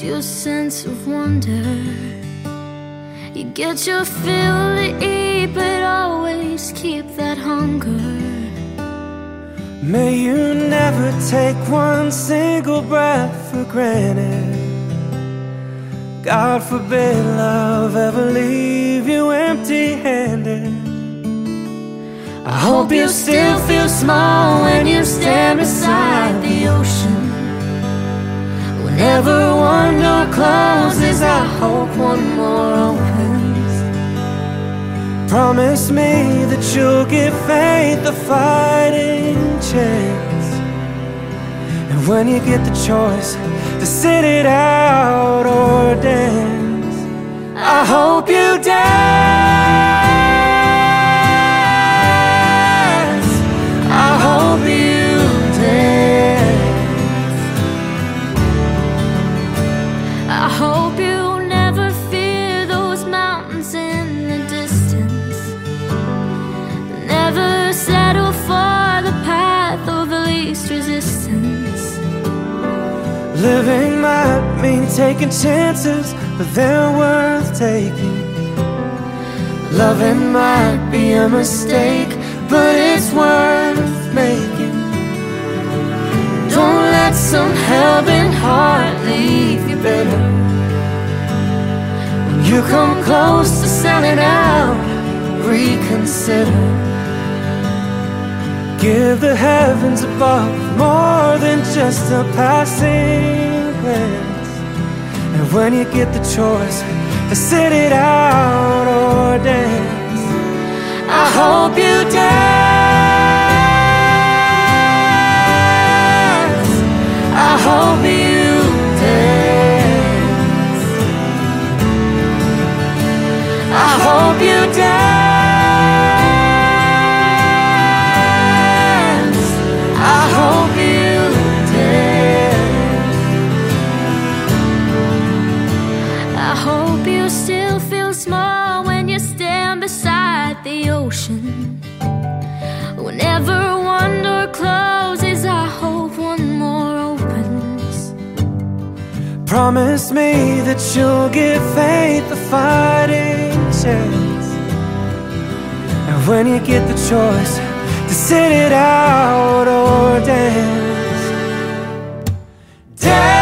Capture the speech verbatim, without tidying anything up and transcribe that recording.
your sense of wonder. You get your fill to eat, but always keep that hunger. May you never take one single breath for granted. God forbid love ever leave you empty-handed. I hope you still feel small when you stand beside the ocean. Whenever one door closes, I hope one more opens. Promise me that you'll give faith a fighting chance. And when you get the choice to sit it out or dance, I hope you dance. I hope you dance. I hope you never fear those mountains in the distance. Never settle for the path of least resistance. Living might mean taking chances, but they're worth taking. Loving might be a mistake, but it's worth making. Don't let some hell-bent heart leave you bitter. When you come close to selling out, reconsider. Give the heavens above more than just a passing glance. And when you get the choice to sit it out or dance, I hope you dance. I hope you dance. I hope you dance. Still feel small when you stand beside the ocean. Whenever one door closes, I hope one more opens. Promise me that you'll give faith a fighting chance. And when you get the choice to sit it out or dance, dance.